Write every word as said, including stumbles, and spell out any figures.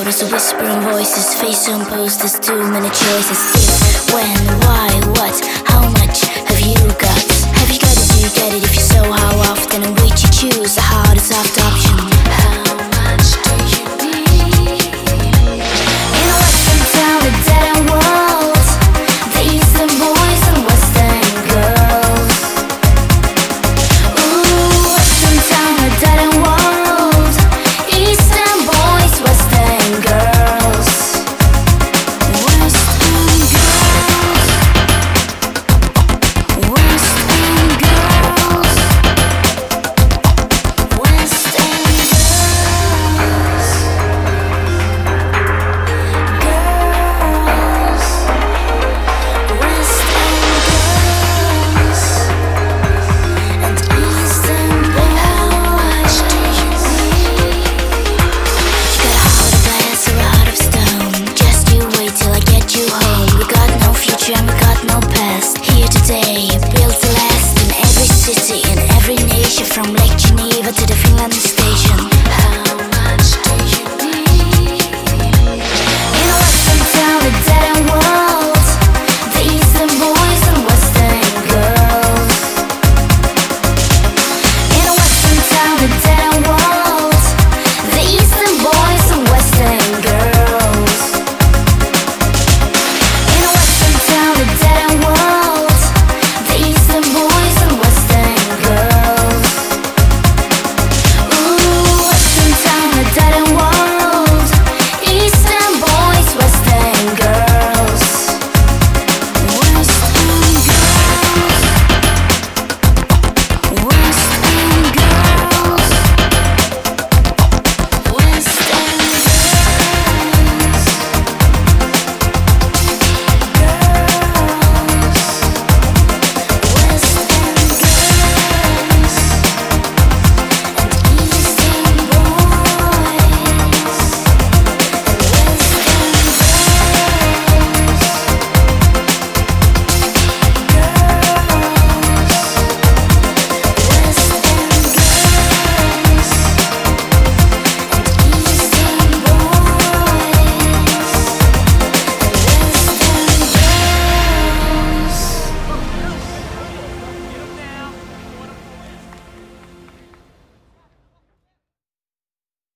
shadows of whispering voices, face on posters, too many choices. If, when, why, what, how much have you got? Have you got it, do you get it? If you so, how often, and which you choose? The hardest of the options.